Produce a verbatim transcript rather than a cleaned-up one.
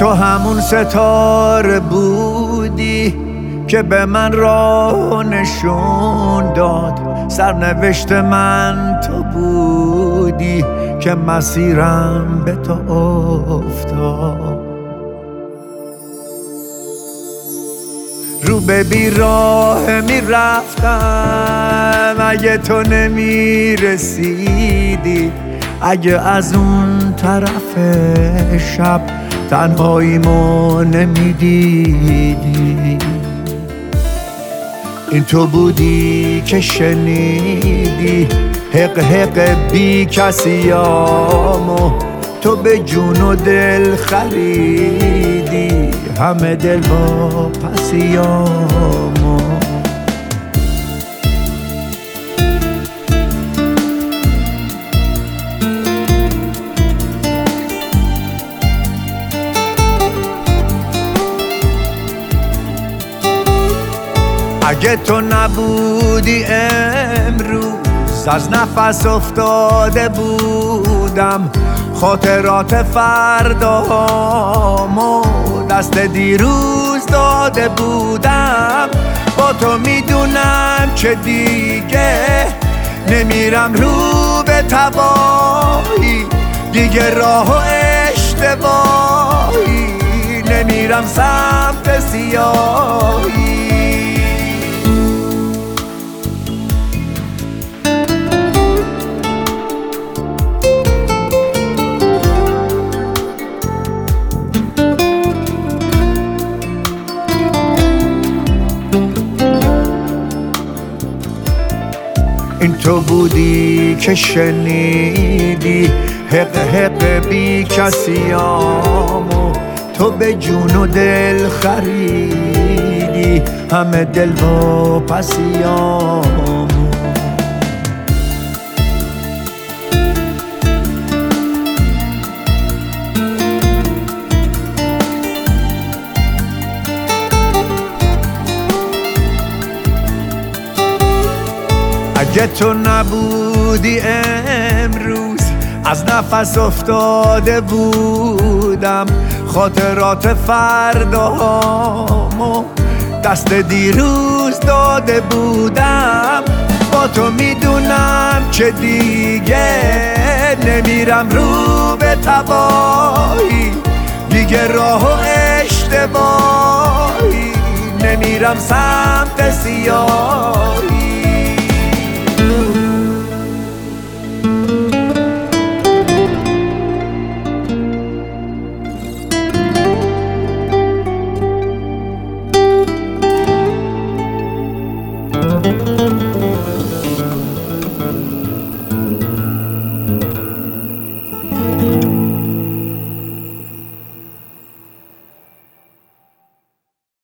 تو همون ستاره بودی که به من راه نشون داد، سرنوشت من تو بودی که مسیرم به تو افتاد. رو به بیراه می رفتم اگه تو نمی رسیدی، اگه از اون طرف شب تنهاییمو نمی دیدی. این تو بودی که شنیدی حق حق بی کسیامو، تو به جون و دل خریدی همه دل با پسیامو. اگه تو نبودی امروز از نفس افتاده بودم، خاطرات فردامو دست دیروز داده بودم. با تو میدونم که دیگه نمیرم رو به تباهی، دیگه راه و اشتباهی نمیرم سمت سیاهی. این تو بودی که شنیدی حق حق بی کسیامو، تو به جون و دل خریدی همه دل با پسیامو. اگه تو نبودی امروز از نفس افتاده بودم، خاطرات فردامو دست دیروز داده بودم. با تو میدونم که دیگه نمیرم رو به تباهی، دیگه راه و اشتباهی نمیرم سمت سیاه.